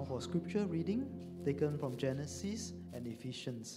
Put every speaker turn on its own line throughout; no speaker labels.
now for scripture reading taken from Genesis and Ephesians.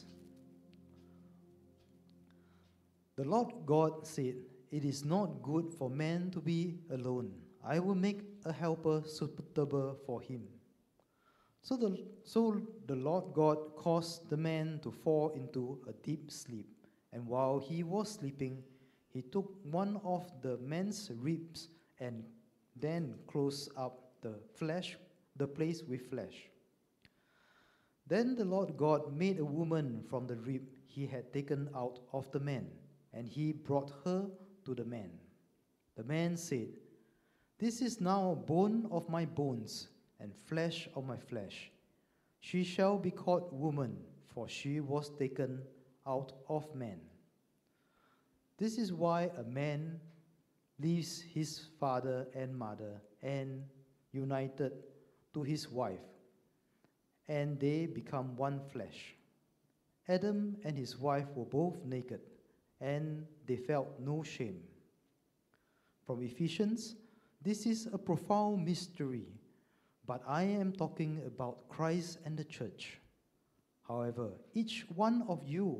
The Lord God said, "It is not good for man to be alone. I will make a helper suitable for him." So the Lord God caused the man to fall into a deep sleep, and while he was sleeping, he took one of the man's ribs and then closed up the place with flesh. Then the Lord God made a woman from the rib he had taken out of the man, and he brought her to the man. The man said, "This is now bone of my bones and flesh of my flesh. She shall be called woman, for she was taken out of man. This is why a man leaves his father and mother and united to his wife, and they become one flesh. Adam and his wife were both naked, and they felt no shame." From Ephesians, this is a profound mystery, but I am talking about Christ and the church. However, each one of you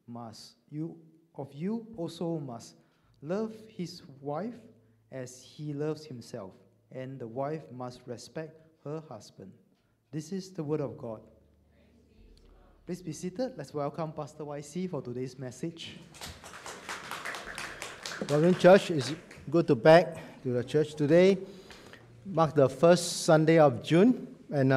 also must love his wife as he loves himself, and the wife must respect her husband. This is the word of God. Please be seated. Let's welcome Pastor YC for today's message.
Welcome, church. It's good to be back to the church today. Mark the first Sunday of June, and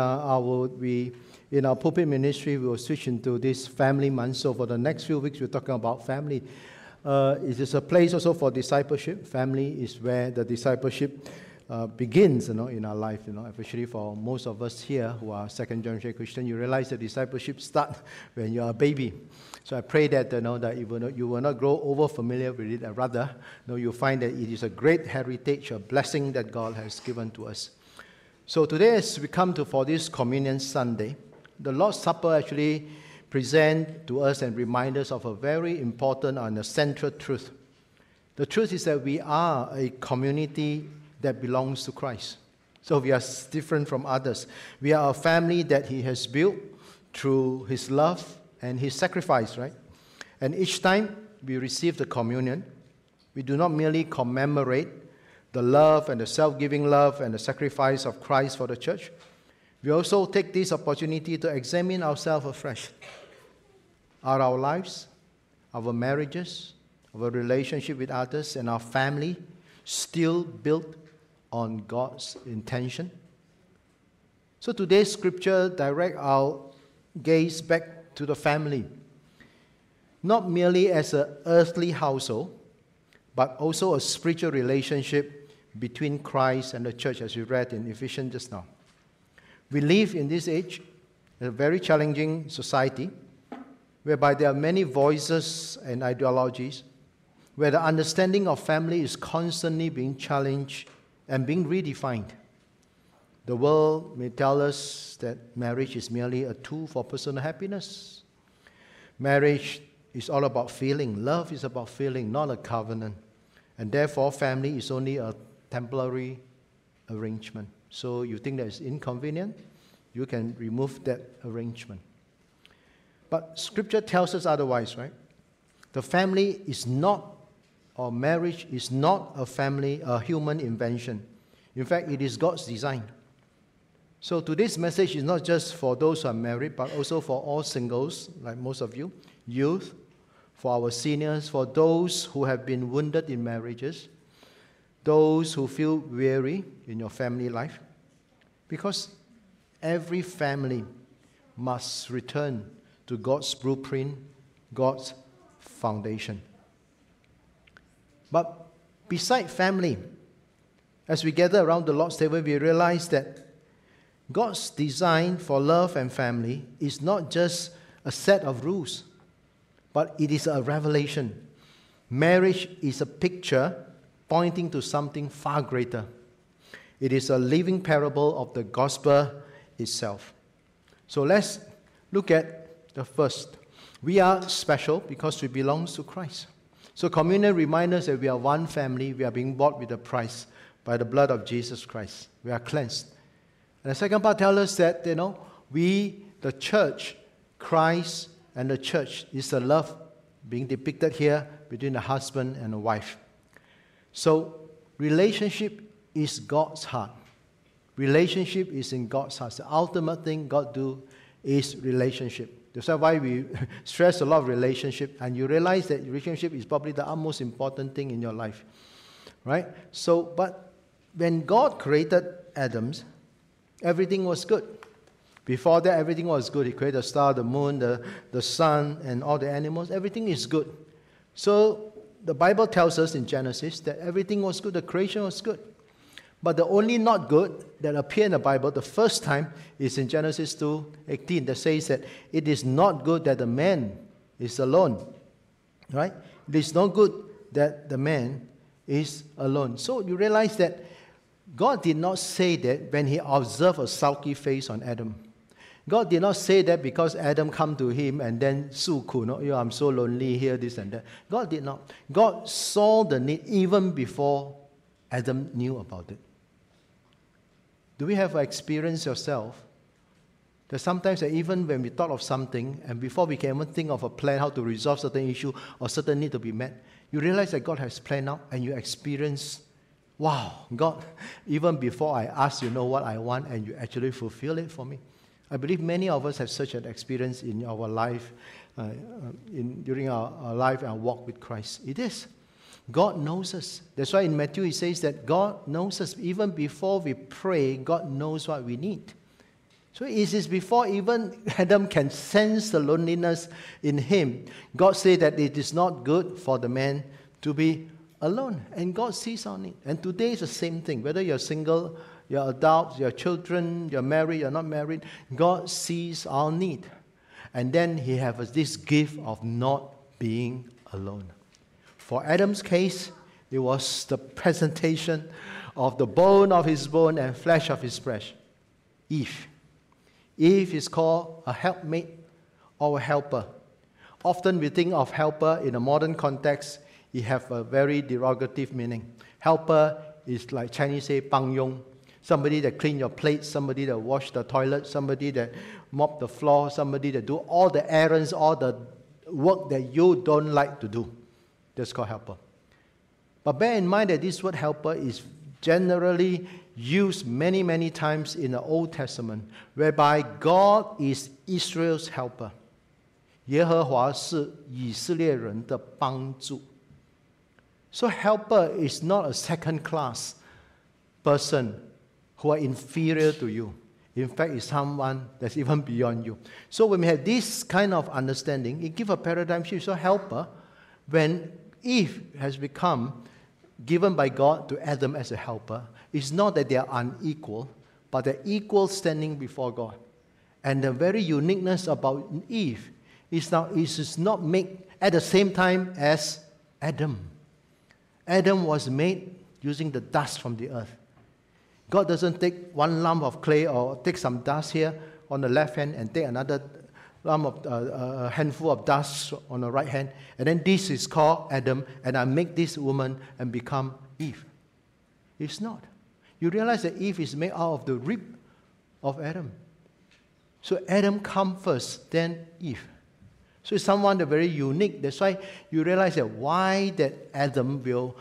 in our pulpit ministry, we will switch into this family month. So for the next few weeks, we're talking about family. It is a place also for discipleship. Family is where the discipleship begins, in our life, especially for most of us here who are second generation Christian. You realize that discipleship starts when you are a baby. So I pray that that you will not grow over familiar with it, and rather, you'll find that it is a great heritage, a blessing that God has given to us. So today, as we come for this Communion Sunday, the Lord's Supper actually presents to us and reminds us of a very important and a central truth. The truth is that we are a community that belongs to Christ. So we are different from others. We are a family that He has built through His love and His sacrifice, right? And each time we receive the communion, we do not merely commemorate the love and the self-giving love and the sacrifice of Christ for the church. We also take this opportunity to examine ourselves afresh. Are our lives, our marriages, our relationship with others, and our family still built on God's intention? So today's scripture directs our gaze back to the family, not merely as an earthly household, but also a spiritual relationship between Christ and the church, as we read in Ephesians just now. We live in this age, a very challenging society, whereby there are many voices and ideologies, where the understanding of family is constantly being challenged and being redefined. The world may tell us that marriage is merely a tool for personal happiness. Marriage is all about feeling. Love is about feeling, not a covenant. And therefore, family is only a temporary arrangement. So you think that it's inconvenient, you can remove that arrangement. But Scripture tells us otherwise, right? The family is not, or marriage is not a human invention. In fact, it is God's design. So today's message is not just for those who are married, but also for all singles, like most of you, youth, for our seniors, for those who have been wounded in marriages, those who feel weary in your family life. Because every family must return to God's blueprint, God's foundation. But beside family, as we gather around the Lord's table, we realize that God's design for love and family is not just a set of rules, but it is a revelation. Marriage is a picture pointing to something far greater. It is a living parable of the gospel itself. So let's look at the first. We are special because we belong to Christ. So communion reminds us that we are one family. We are being bought with a price by the blood of Jesus Christ. We are cleansed. And the second part tells us that, we, the church, Christ and the church, is the love being depicted here between the husband and the wife. So, relationship is God's heart. Relationship is in God's heart. The ultimate thing God do is relationship. That's why we stress a lot of relationship, and you realize that relationship is probably the most important thing in your life, right? So, but when God created Adam, everything was good. Before that, everything was good. He created the star, the moon, the sun, and all the animals. Everything is good. So, the Bible tells us in Genesis that everything was good. The creation was good. But the only not good that appear in the Bible the first time is in Genesis 2:18 that says that it is not good that the man is alone. Right? It is not good that the man is alone. So you realize that God did not say that when he observed a sulky face on Adam. God did not say that because Adam come to him and then I'm so lonely here, this and that. God did not. God saw the need even before Adam knew about it. Do we have experience yourself that sometimes that even when we thought of something and before we can even think of a plan how to resolve certain issue or certain need to be met, you realize that God has planned out and you experience, wow, God, even before I ask, you know what I want and you actually fulfill it for me. I believe many of us have such an experience in our life, during our life and our walk with Christ. It is. God knows us. That's why in Matthew he says that God knows us. Even before we pray, God knows what we need. So it is before even Adam can sense the loneliness in him. God said that it is not good for the man to be alone. And God sees our need. And today is the same thing. Whether you're single, you're adults, you're children, you're married, you're not married, God sees our need. And then he has this gift of not being alone. For Adam's case, it was the presentation of the bone of his bone and flesh of his flesh. Eve. Eve is called a helpmate or a helper. Often we think of helper in a modern context, it has a very derogative meaning. Helper is like Chinese say, 帮佣. Somebody that clean your plate, somebody that wash the toilet, somebody that mop the floor, somebody that do all the errands, all the work that you don't like to do. That's called helper. But bear in mind that this word helper is generally used many, many times in the Old Testament, whereby God is Israel's helper. 耶和华是以色列人的帮助. So helper is not a second-class person who are inferior to you. In fact, it's someone that's even beyond you. So when we have this kind of understanding, it gives a paradigm shift. So helper, when Eve has become given by God to Adam as a helper, it's not that they are unequal, but they're equal standing before God. And the very uniqueness about Eve is now it is not made at the same time as Adam. Adam was made using the dust from the earth. God doesn't take one lump of clay or take some dust here on the left hand and take another lump of a handful of dust on the right hand, and then this is called Adam, and I make this woman and become Eve. It's not. You realize that Eve is made out of the rib of Adam. So Adam comes first, then Eve. So it's someone that's very unique. That's why you realize that why that Adam will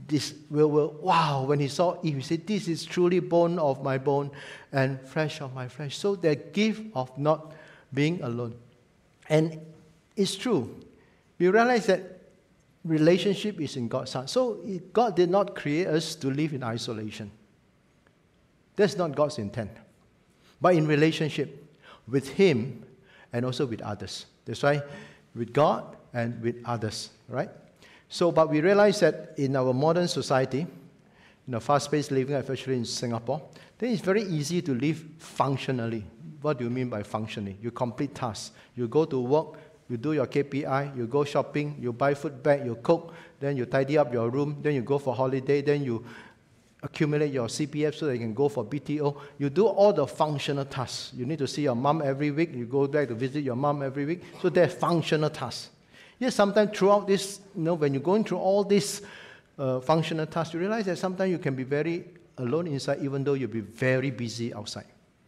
wow, when he saw Eve, he said, this is truly bone of my bone and flesh of my flesh. So the gift of not being alone. And it's true. We realize that relationship is in God's heart. So God did not create us to live in isolation. That's not God's intent. But in relationship with Him and also with others. That's why with God and with others, right? So, but we realize that in our modern society, in a fast-paced living, especially in Singapore, then it's very easy to live functionally. What do you mean by functioning? You complete tasks. You go to work, you do your KPI, you go shopping, you buy food back, you cook, then you tidy up your room, then you go for holiday, then you accumulate your CPF so that you can go for BTO. You do all the functional tasks. You need to see your mom every week. You go back to visit your mom every week. So they're functional tasks. Yes, sometimes throughout this, when you're going through all these functional tasks, you realize that sometimes you can be very alone inside even though you'll be very busy outside.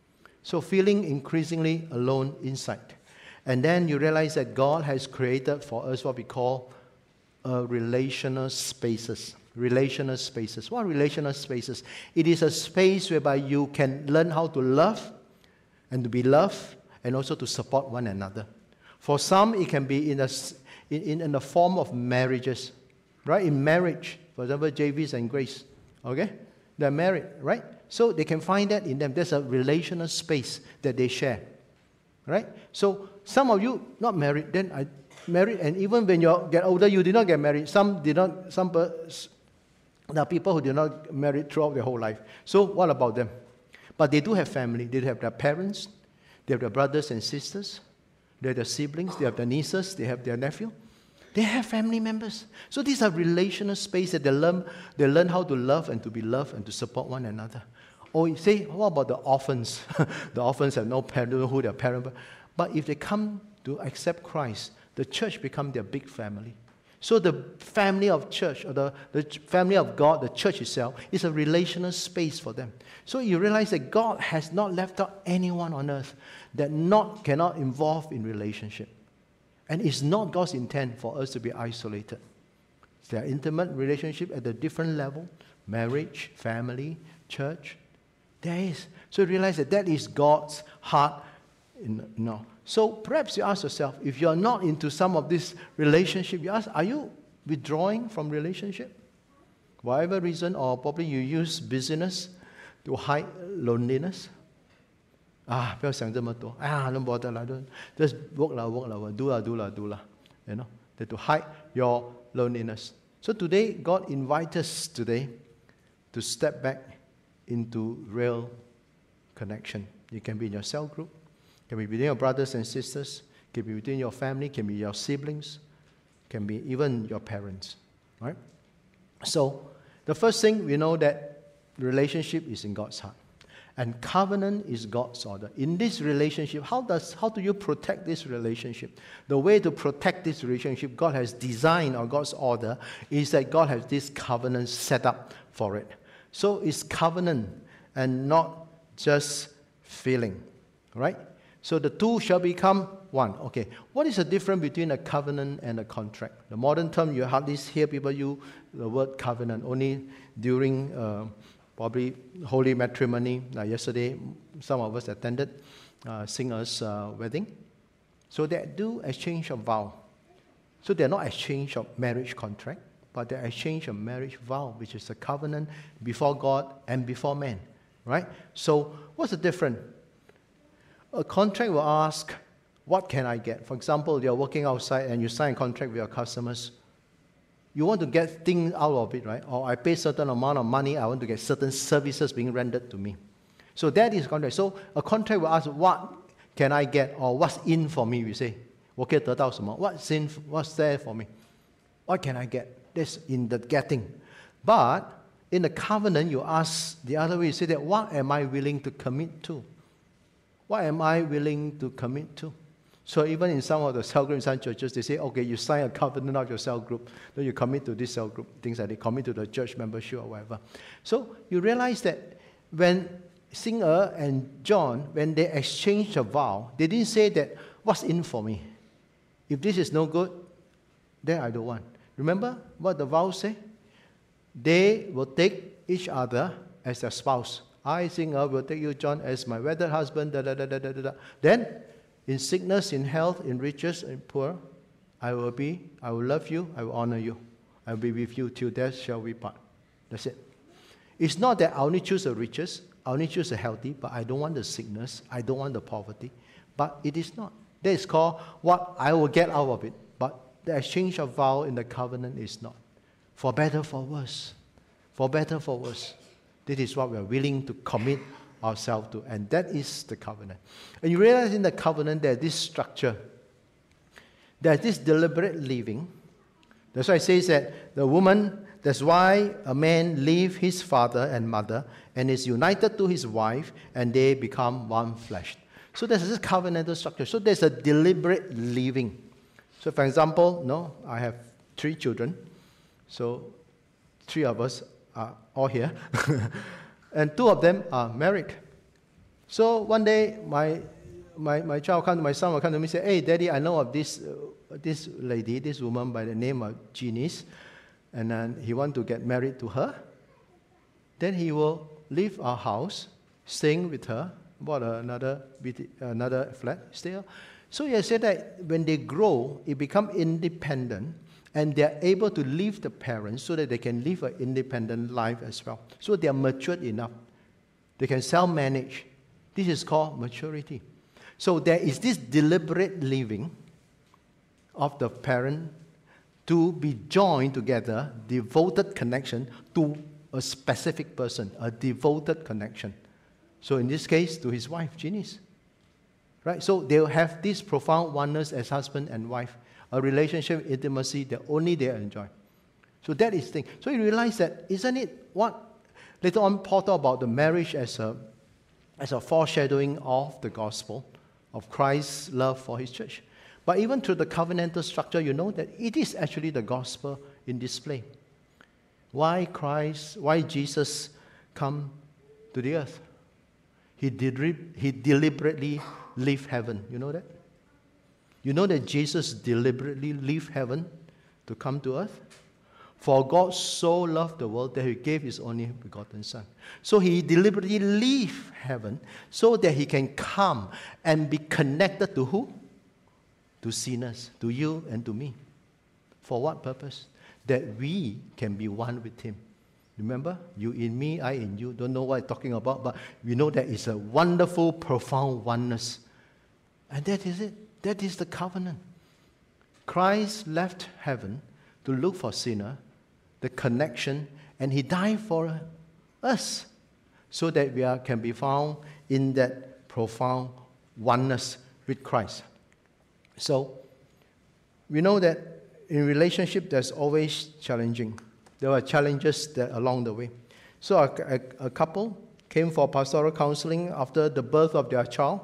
So feeling increasingly alone inside. And then you realize that God has created for us what we call relational spaces. Relational spaces. What are relational spaces? It is a space whereby you can learn how to love and to be loved and also to support one another. For some, it can be in the form of marriages. Right? In marriage, for example, Javis and Grace. Okay? They're married, right? So they can find that in them. There's a relational space that they share. Right? So some of you not married, then I married, and even when you get older, you did not get married. Some did not. There are people who did not marry throughout their whole life. So what about them? But they do have family. They have their parents. They have their brothers and sisters. They have their siblings. They have their nieces. They have their nephew. They have family members. So these are relational space that they learn how to love and to be loved and to support one another. Or you say, what about the orphans? The orphans have no parent, don't know who their parent. But if they come to accept Christ, the church becomes their big family. So the family of church, or the family of God, the church itself, is a relational space for them. So you realize that God has not left out anyone on earth that cannot involve in relationship. And it's not God's intent for us to be isolated. There are intimate relationship at a different level, marriage, family, church. There is. So you realize that is God's heart. So perhaps you ask yourself, if you're not into some of this relationship, you ask, are you withdrawing from relationship? Whatever reason, or probably you use busyness to hide loneliness. 不要想这么多. Don't bother lah. Just work lah, do lah. You know, to hide your loneliness. So today, God invites us today to step back into real connection. You can be in your cell group, can be between your brothers and sisters, can be between your family, can be your siblings, can be even your parents. Right? So the first thing we know that relationship is in God's heart. And covenant is God's order. In this relationship, how do you protect this relationship? The way to protect this relationship God has designed, or God's order, is that God has this covenant set up for it. So it's covenant and not just feeling. Right? So the two shall become one. Okay. What is the difference between a covenant and a contract? The modern term, you hardly hear people use the word covenant. Only during probably holy matrimony. Yesterday, some of us attended singer's wedding. So they do exchange of vow. So they're not exchange of marriage contract, but they exchange of marriage vow, which is a covenant before God and before man. Right? So what's the difference? A contract will ask, what can I get? For example, you're working outside and you sign a contract with your customers. You want to get things out of it, right? Or I pay certain amount of money, I want to get certain services being rendered to me. So that is contract. So a contract will ask, what can I get? Or what's in for me, we say. 我可以得到什么? What's there for me? What can I get? That's in the getting. But in the covenant, you ask the other way, you say that, what am I willing to commit to? What am I willing to commit to? So even in some of the cell groups in some churches, they say, okay, you sign a covenant of your cell group, then you commit to this cell group, things like they commit to the church membership or whatever. So you realize that when Singer and John, when they exchanged a vow, they didn't say that, what's in for me? If this is no good, then I don't want. Remember what the vows say? They will take each other as their spouse. I, Singer, will take you, John, as my wedded husband, Then, in sickness, in health, in riches, and poor, I will love you, I will honor you. I will be with you till death shall we part. That's it. It's not that I only choose the riches, I only choose the healthy, but I don't want the sickness, I don't want the poverty. But it is not. That is called what I will get out of it. But the exchange of vow in the covenant is not. For better, for worse. For better, for worse. This is what we are willing to commit ourselves to, and that is the covenant. And you realize in the covenant there's this structure, there's this deliberate living. That's why it says that the woman, that's why a man leaves his father and mother and is united to his wife, and they become one flesh. So there's this covenantal structure. So there's a deliberate living. So for example, I have 3 children. So 3 of us are all here. And 2 of them are married. So one day, my child my son will come to me and say, "Hey, Daddy, I know of this lady, this woman by the name of Janice, and then he want to get married to her. Then he will leave our house, staying with her, bought another flat, stay. So he said that when they grow, it become independent, and they are able to leave the parents so that they can live an independent life as well. So they are matured enough. They can self-manage. This is called maturity. So there is this deliberate living of the parent to be joined together, devoted connection to a specific person, a devoted connection. So in this case, to his wife, Janice. Right? So they'll have this profound oneness as husband and wife, a relationship, intimacy that only they enjoy. So that is the thing. So you realize that, isn't it what? Later on, Paul talked about the marriage as a foreshadowing of the gospel, of Christ's love for his church. But even through the covenantal structure, you know that it is actually the gospel in display. Why Jesus come to the earth? He deliberately leave heaven. You know that? You know that Jesus deliberately leave heaven to come to earth? For God so loved the world that he gave his only begotten Son. So he deliberately leave heaven so that he can come and be connected to who? To sinners, to you and to me. For what purpose? That we can be one with him. Remember? You in me, I in you. Don't know what I'm talking about, but we know that it's a wonderful, profound oneness. And that is it. That is the covenant. Christ left heaven to look for sinner, the connection, and he died for us so that we can be found in that profound oneness with Christ. So, we know that in relationship there's always challenging. There are challenges along the way. So a couple came for pastoral counseling after the birth of their child.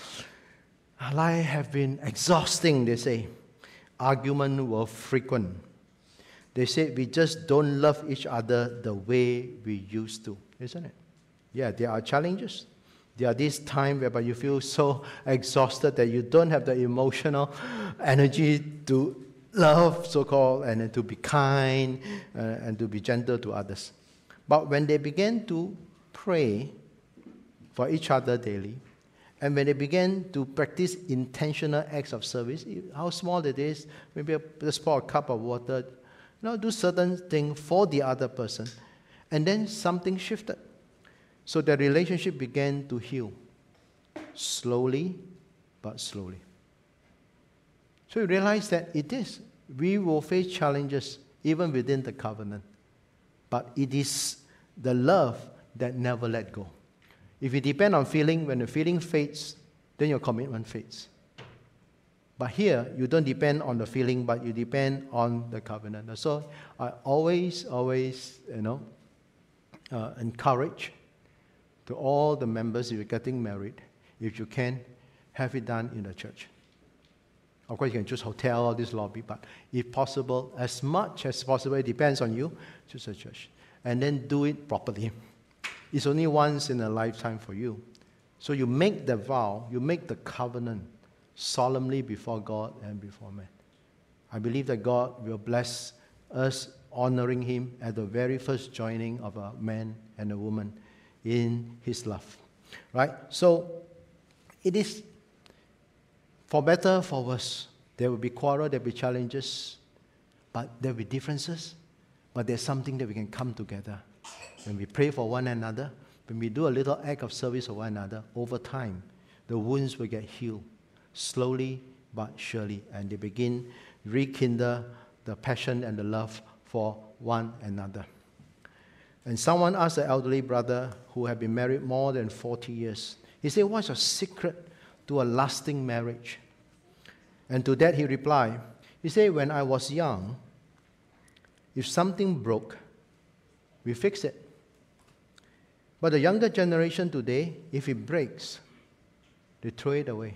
Life have been exhausting, they say. Arguments were frequent. They said we just don't love each other the way we used to, isn't it? Yeah, there are challenges. There are these times whereby you feel so exhausted that you don't have the emotional energy to love, so-called, and to be kind and to be gentle to others. But when they began to pray for each other daily, and when they began to practice intentional acts of service, how small it is, maybe just pour a cup of water, do certain things for the other person, and then something shifted. So the relationship began to heal, slowly but slowly. So you realize that we will face challenges even within the covenant, but it is the love that never let go. If you depend on feeling, when the feeling fades, then your commitment fades. But here, you don't depend on the feeling, but you depend on the covenant. So I always, encourage to all the members, if you're getting married, if you can, have it done in the church. Of course, you can choose hotel or this lobby, but if possible, as much as possible, it depends on you, choose a church. And then do it properly. It's only once in a lifetime for you. So you make the vow, you make the covenant solemnly before God and before man. I believe that God will bless us honoring him at the very first joining of a man and a woman in his love. Right? So it is for better, for worse. There will be quarrel, there will be challenges, but there will be differences. But there's something that we can come together. When we pray for one another, when we do a little act of service for one another, over time, the wounds will get healed, slowly but surely, and they begin rekindle the passion and the love for one another. And someone asked the elderly brother who had been married more than 40 years, he said, "What's your secret to a lasting marriage?" And to that he replied, he said, "When I was young, if something broke, we fix it. But the younger generation today, if it breaks, they throw it away."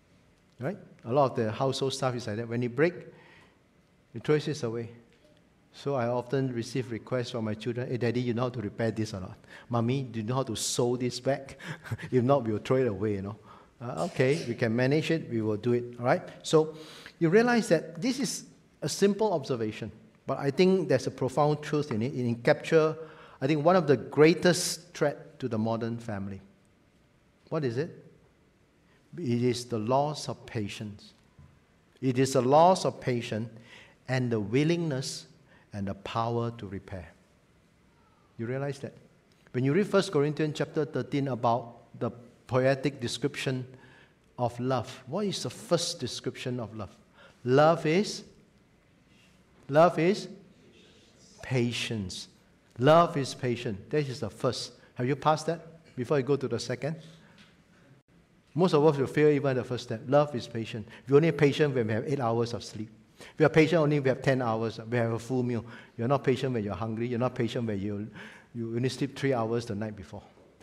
Right? A lot of the household stuff is like that. When it breaks, they throw it away. So I often receive requests from my children, hey, Daddy, you know how to repair this or not? Mommy, do you know how to sew this back? If not, we'll throw it away, Okay, we can manage it, we will do it, all right? So you realize that this is a simple observation, but I think there's a profound truth in it. It captures, I think, one of the greatest threat to the modern family. What is it? It is the loss of patience. It is the loss of patience and the willingness and the power to repair. You realize that? When you read 1 Corinthians chapter 13 about the poetic description of love, what is the first description of love? Love is patience. Love is patient. That is the first. Have you passed that before you go to the second? Most of us will fail even the first step. Love is patient. We're only patient when we have 8 hours of sleep. We are patient only when we have 10 hours. We have a full meal. You're not patient when you're hungry. You're not patient when you only sleep 3 hours the night before.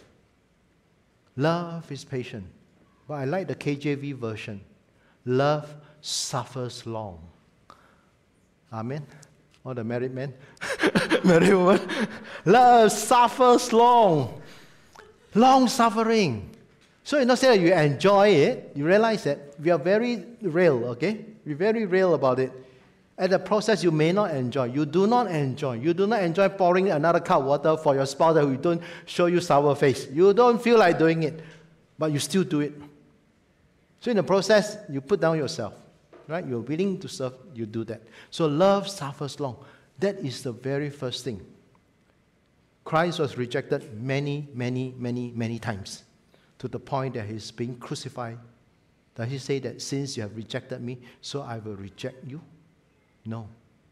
Love is patient. But I like the KJV version. Love suffers long. Amen. All the married men, married women. Love suffers long. Long suffering. So it's not saying that you enjoy it. You realize that we are very real, okay? We're very real about it. At the process, you may not enjoy. You do not enjoy. You do not enjoy pouring another cup of water for your spouse that will don't show you sour face. You don't feel like doing it, but you still do it. So in the process, you put down yourself, right? You're willing to serve, you do that. So love suffers long. That is the very first thing. Christ was rejected many, many, many, many times, to the point that he's being crucified. Does he say that since you have rejected me, so I will reject you? No.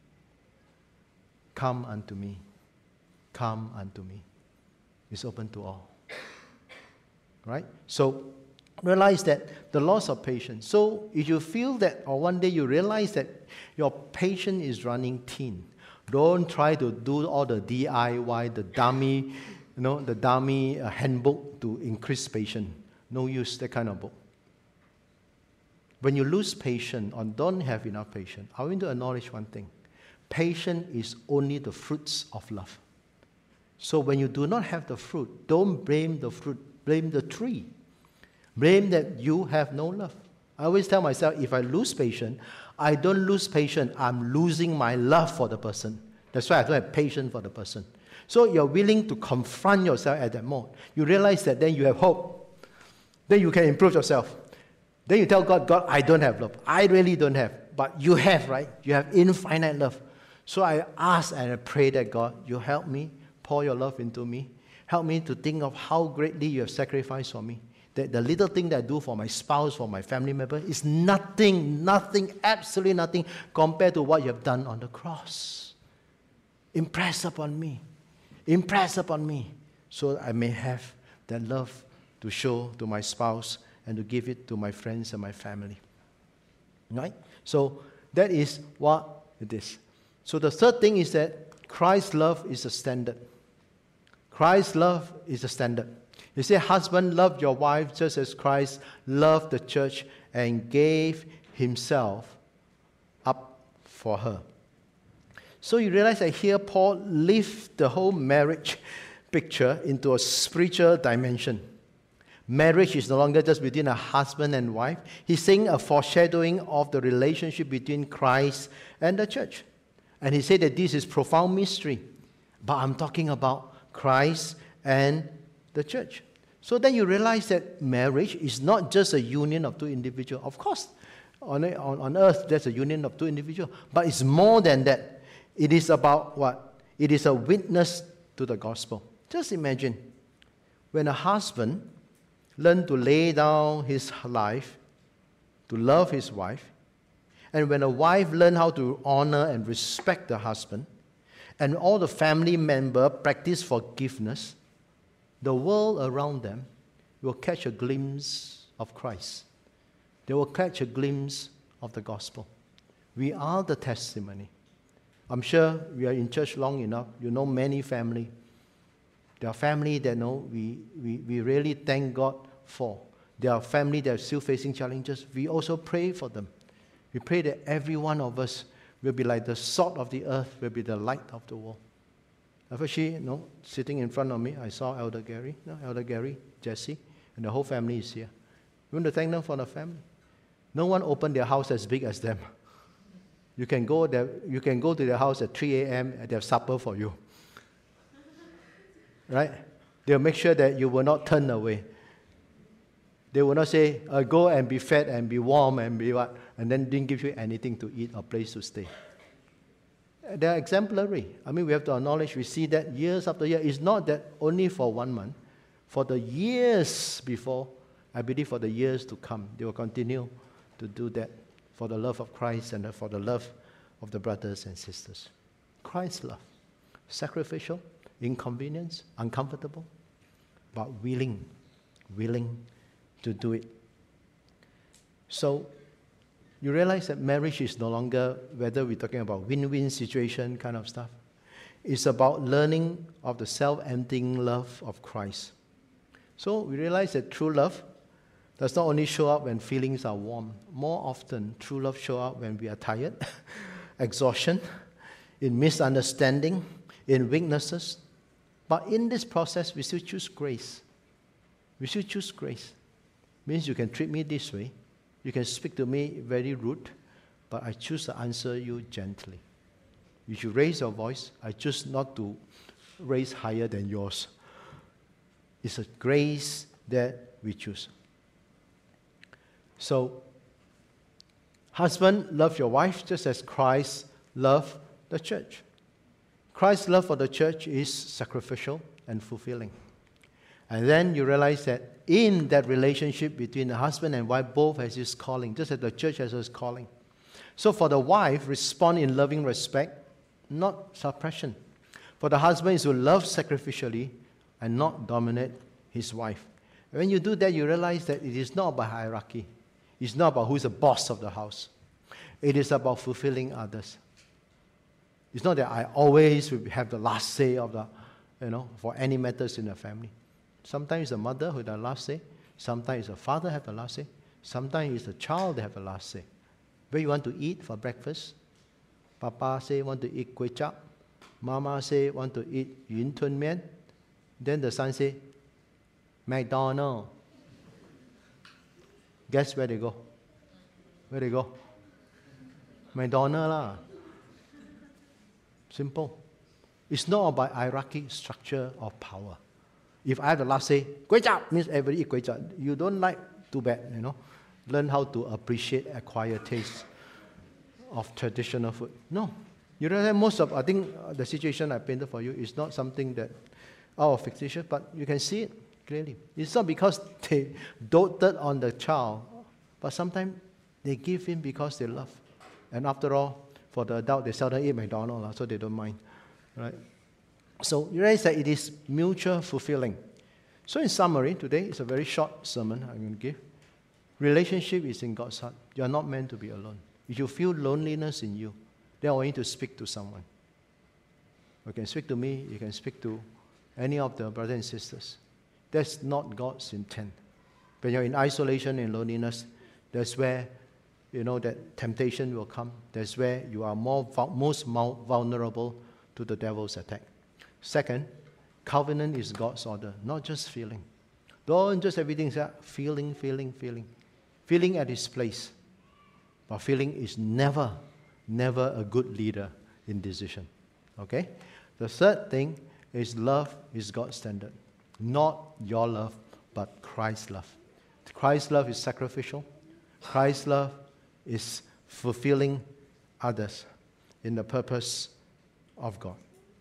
Come unto me. Come unto me. It's open to all. Right? So, realize that the loss of patience. So, if you feel that, or one day you realize that your patience is running thin, don't try to do all the DIY, the dummy handbook to increase patience. No use, that kind of book. When you lose patience or don't have enough patience, I want to acknowledge one thing. Patience is only the fruits of love. So when you do not have the fruit, don't blame the fruit, blame the tree. Blame that you have no love. I always tell myself, if I lose patience, I don't lose patience, I'm losing my love for the person. That's why I don't have patience for the person. So you're willing to confront yourself at that moment. You realize that then you have hope. Then you can improve yourself. Then you tell God, God, I don't have love. I really don't have. But you have, right? You have infinite love. So I ask and I pray that God, you help me, pour your love into me. Help me to think of how greatly you have sacrificed for me. That the little thing that I do for my spouse, for my family member, is nothing, absolutely nothing compared to what you have done on the cross. Impress upon me, so I may have that love to show to my spouse and to give it to my friends and my family. Right? So that is what it is. So the third thing is that Christ's love is a standard. Christ's love is a standard. You say, husband, love your wife just as Christ loved the church and gave himself up for her. So you realize that here Paul lifts the whole marriage picture into a spiritual dimension. Marriage is no longer just between a husband and wife. He's saying a foreshadowing of the relationship between Christ and the church. And he said that this is profound mystery. But I'm talking about Christ and the church. So then you realize that marriage is not just a union of two individuals. Of course, on earth there's a union of two individuals. But it's more than that. It is about what? It is a witness to the gospel. Just imagine when a husband learns to lay down his life to love his wife, and when a wife learns how to honor and respect the husband, and all the family members practice forgiveness, the world around them will catch a glimpse of Christ. They will catch a glimpse of the gospel. We are the testimony. I'm sure we are in church long enough. You know many family. There are family that we really thank God for. There are family that are still facing challenges. We also pray for them. We pray that every one of us will be like the salt of the earth, will be the light of the world. Actually, sitting in front of me, I saw Elder Gary, Jesse, and the whole family is here. We want to thank them for the family. No one opened their house as big as them. You can go there, you can go to their house at 3 a.m. and they have supper for you. Right? They'll make sure that you will not turn away. They will not say, go and be fed and be warm and be what, and then didn't give you anything to eat or place to stay. They are exemplary. I mean, we have to acknowledge, we see that years after year. It's not that only for 1 month. For the years before, I believe for the years to come, they will continue to do that for the love of Christ and for the love of the brothers and sisters. Christ's love. Sacrificial, inconvenience, uncomfortable, but willing to do it. So, you realize that marriage is no longer whether we're talking about win-win situation kind of stuff. It's about learning of the self-emptying love of Christ. So we realize that true love does not only show up when feelings are warm. More often, true love shows up when we are tired, exhaustion, in misunderstanding, in weaknesses. But in this process, we still choose grace. We still choose grace. Means you can treat me this way. You can speak to me very rude, but I choose to answer you gently. If you raise your voice, I choose not to raise higher than yours. It's a grace that we choose. So, husband, love your wife just as Christ loved the church. Christ's love for the church is sacrificial and fulfilling. And then you realize that in that relationship between the husband and wife, both has his calling, just as the church has his calling. So for the wife, respond in loving respect, not suppression. For the husband is to love sacrificially and not dominate his wife. When you do that, you realize that it is not about hierarchy. It's not about who's the boss of the house. It is about fulfilling others. It's not that I always will have the last say of the, for any matters in the family. Sometimes the mother who has the last say. Sometimes the father has the last say. Sometimes it's the child that has the last say. Where you want to eat for breakfast? Papa say want to eat kway chap. Mama say want to eat yun tun mian. Then the son say, McDonald's. Guess where they go? Where they go? McDonald's lah. Simple. It's not about hierarchy, structure, or power. If I have the last say, kway chap means everybody eat kway chap. You don't like, too bad, Learn how to appreciate, acquire taste of traditional food. No. You realize I think the situation I painted for you is not something that out of fictitious, but you can see it clearly. It's not because they doted on the child, but sometimes they give in because they love. And after all, for the adult, they seldom eat McDonald's, so they don't mind. Right? So you realize that it is mutual fulfilling. So in summary, today is a very short sermon I'm going to give. Relationship is in God's heart. You are not meant to be alone. If you feel loneliness in you, then I want you to speak to someone. You can speak to me, you can speak to any of the brothers and sisters. That's not God's intent. When you're in isolation and loneliness, that's where, that temptation will come. That's where you are most vulnerable to the devil's attack. Second, covenant is God's order, not just feeling. Don't just everything say feeling. Feeling at its place. But feeling is never a good leader in decision. Okay? The third thing is love is God's standard. Not your love, but Christ's love. Christ's love is sacrificial. Christ's love is fulfilling others in the purpose of God.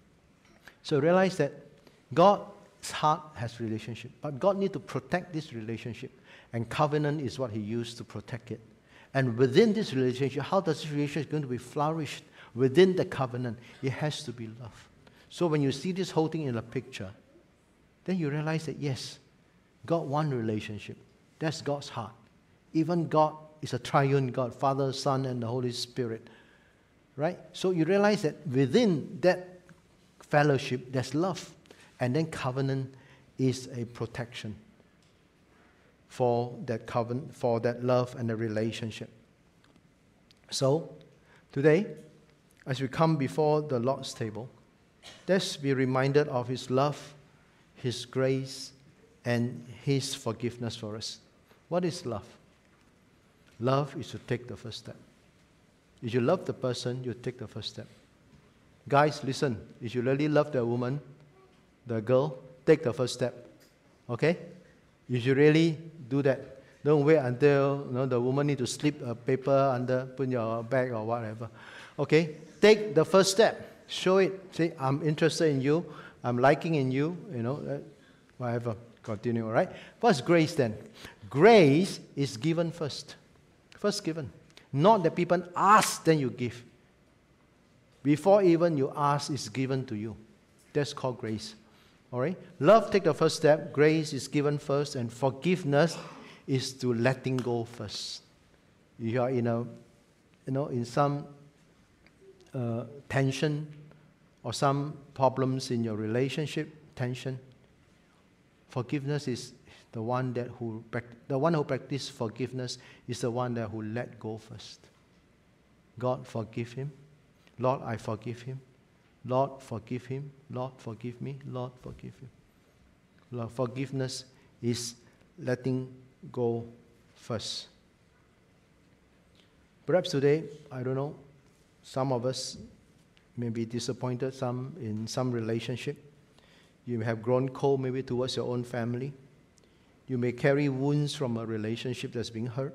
So realize that God's heart has relationship, but God needs to protect this relationship, and covenant is what He used to protect it. And within this relationship, how does this relationship going to be flourished? Within the covenant, it has to be love. So when you see this whole thing in the picture, then you realize that yes, God wants relationship. That's God's heart. Even God is a triune God, Father, Son, and the Holy Spirit. Right? So you realize that within that fellowship, there's love. And then covenant is a protection for that covenant, for that love and the relationship. So, today, as we come before the Lord's table, let's be reminded of His love, His grace, and His forgiveness for us. What is love? Love is to take the first step. If you love the person, you take the first step. Guys, listen. If you really love the woman, the girl, take the first step. Okay? If you really do that, don't wait until the woman need to slip a paper under, put in your bag or whatever. Okay? Take the first step. Show it. Say, I'm interested in you. I'm liking in you. Whatever. Continue, all right? What's grace then? Grace is given first. First given. Not that people ask, then you give. Before even you ask, it's given to you. That's called grace. All right? Love, take the first step. Grace is given first. And forgiveness is to letting go first. You are in some tension or some problems in your relationship, tension. Forgiveness is the one who practices forgiveness is the one that who let go first. God, forgive him. Lord, I forgive him. Lord, forgive him. Lord, forgive me. Lord, forgive him. Lord, forgiveness is letting go first. Perhaps today, I don't know, some of us may be disappointed, some in some relationship. You may have grown cold maybe towards your own family. You may carry wounds from a relationship that's being hurt.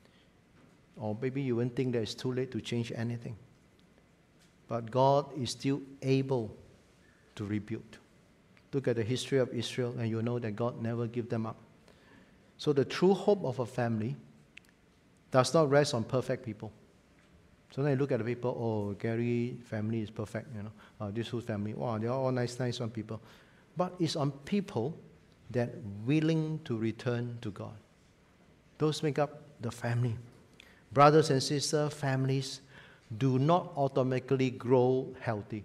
Or maybe you won't think that it's too late to change anything. But God is still able to rebuild. Look at the history of Israel and you'll know that God never gave them up. So the true hope of a family does not rest on perfect people. So then you look at the people, oh, Gary family is perfect, this whole family, wow, they're all nice one people. But it's on people that willing to return to God. Those make up the family. Brothers and sisters, families do not automatically grow healthy.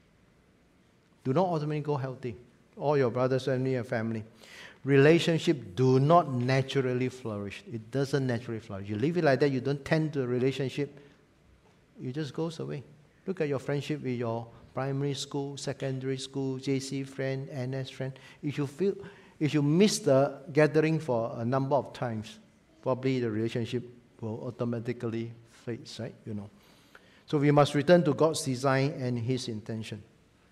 Do not automatically grow healthy. All your brothers and your family. Relationship do not naturally flourish. It doesn't naturally flourish. You leave it like that, you don't tend to a relationship, it just goes away. Look at your friendship with your primary school, secondary school, JC friend, NS friend. If you miss the gathering for a number of times, probably the relationship will automatically fade, right? So we must return to God's design and His intention.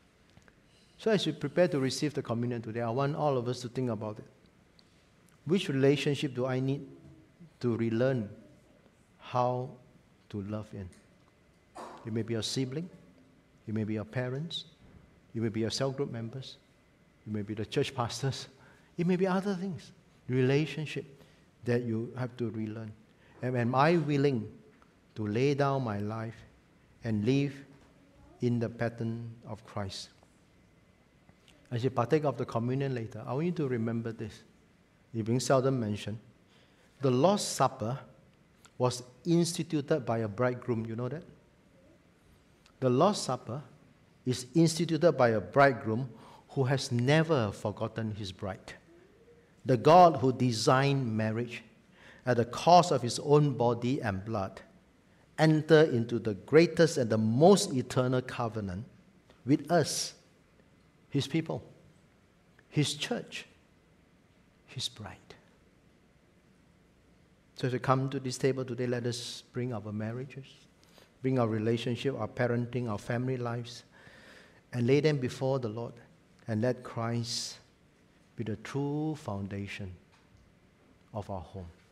So as we prepare to receive the communion today, I want all of us to think about it. Which relationship do I need to relearn how to love in? It may be your sibling, it may be your parents, it may be your cell group members, it may be the church pastors, it may be other things. Relationship that you have to relearn. And am I willing to lay down my life and live in the pattern of Christ? As you partake of the communion later, I want you to remember this. It's being seldom mentioned. The Lord's Supper was instituted by a bridegroom. You know that? The Lord's Supper is instituted by a bridegroom who has never forgotten his bride. The God who designed marriage at the cost of his own body and blood entered into the greatest and the most eternal covenant with us, His people, His church, His bride. So as we come to this table today, let us bring our marriages, bring our relationship, our parenting, our family lives, and lay them before the Lord, and let Christ be the true foundation of our home.